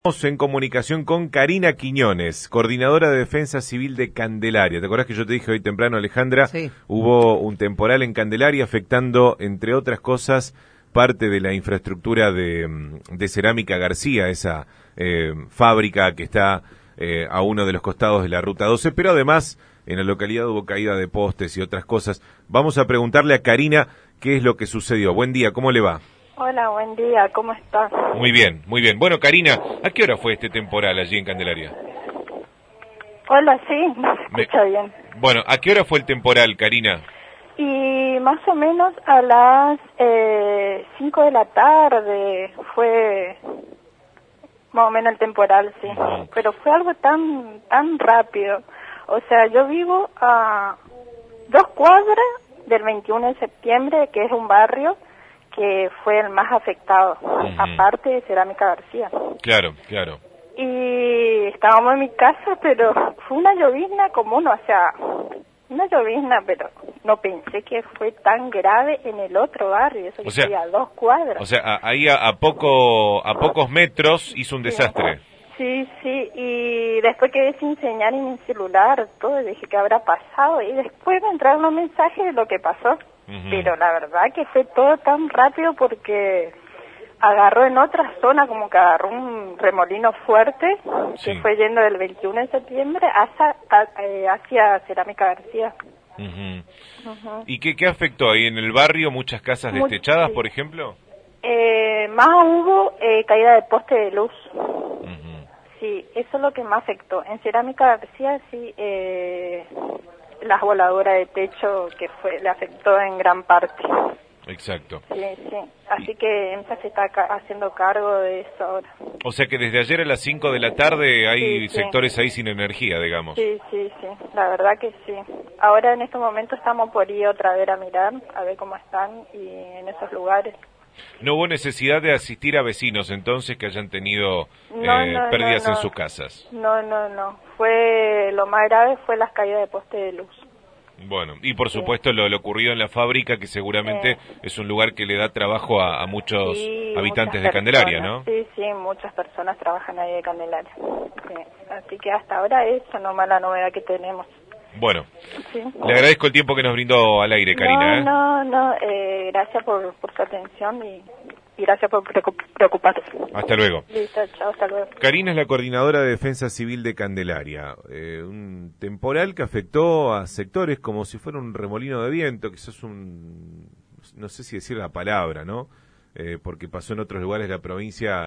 Estamos en comunicación con Karina Quiñones, coordinadora de Defensa Civil de Candelaria. ¿Te acordás que yo te dije hoy temprano, Alejandra? Sí. Hubo un temporal en Candelaria afectando, entre otras cosas, parte de la infraestructura de Cerámica García, esa fábrica que está a uno de los costados de la Ruta 12, pero además en la localidad hubo caída de postes y otras cosas. Vamos a preguntarle a Karina qué es lo que sucedió. Buen día, ¿cómo le va? Hola, buen día, ¿cómo estás? Muy bien, muy bien. Bueno, Karina, ¿a qué hora fue este temporal allí en Candelaria? Hola, sí, me escucha bien. Bueno, ¿a qué hora fue el temporal, Karina? Y más o menos a las 5 de la tarde fue más o menos el temporal, sí. Pero fue algo tan rápido. O sea, yo vivo a 2 cuadras del 21 de septiembre, que es un barrio que fue el más afectado, aparte de Cerámica García. Claro, claro. Y estábamos en mi casa, pero fue una llovizna común, o sea, una llovizna, pero no pensé que fue tan grave en el otro barrio, eso que sería a 2 cuadras. O sea, ahí a pocos metros hizo un desastre. Sí, y después quedé sin señal en mi celular, todo, dije que habrá pasado, y después me entraron los mensajes de lo que pasó. Pero la verdad que fue todo tan rápido porque agarró en otra zona, como que agarró un remolino fuerte, que fue yendo del 21 de septiembre hacia Cerámica García. ¿Y qué afectó ahí en el barrio? ¿Muchas casas destechadas, por ejemplo? Más hubo caída de poste de luz. Sí, eso es lo que más afectó. En Cerámica García sí, las voladoras de techo que le afectó en gran parte. Exacto. Sí. Así que EMSA se está haciendo cargo de eso ahora. O sea que desde ayer a las 5 de la tarde hay sectores ahí sin energía, digamos. Sí. La verdad que sí. Ahora en estos momentos estamos por ir otra vez a mirar, a ver cómo están y en esos lugares. ¿No hubo necesidad de asistir a vecinos entonces que hayan tenido pérdidas en sus casas? No. Lo más grave fue las caídas de poste de luz. Bueno, y por supuesto lo ocurrido en la fábrica, que seguramente es un lugar que le da trabajo a muchos habitantes de Candelaria, ¿no? Sí, muchas personas trabajan ahí de Candelaria. Sí. Así que hasta ahora eso nomás la novedad que tenemos. Bueno, le agradezco el tiempo que nos brindó al aire, Karina. No, gracias por su atención y gracias por preocuparse. Hasta luego. Listo, chao, hasta luego. Karina es la coordinadora de Defensa Civil de Candelaria. Un temporal que afectó a sectores como si fuera un remolino de viento, quizás no sé si decir la palabra, ¿no? Porque pasó en otros lugares de la provincia.